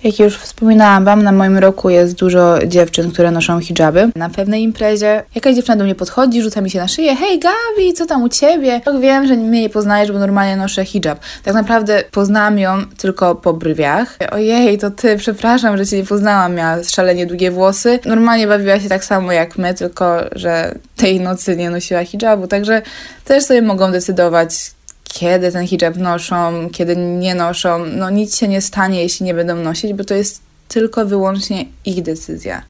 Jak już wspominałam wam, na moim roku jest dużo dziewczyn, które noszą hijaby. Na pewnej imprezie jakaś dziewczyna do mnie podchodzi, rzuca mi się na szyję: hej Gabi, co tam u ciebie? Tak, wiem, że mnie nie poznajesz, bo normalnie noszę hijab. Tak naprawdę poznałam ją tylko po brwiach. Ojej, to ty, przepraszam, że cię nie poznałam, miała szalenie długie włosy. Normalnie bawiła się tak samo jak my, tylko że tej nocy nie nosiła hijabu, także też sobie mogą decydować, kiedy ten hijab noszą, kiedy nie noszą. No nic się nie stanie, jeśli nie będą nosić, bo to jest tylko wyłącznie ich decyzja.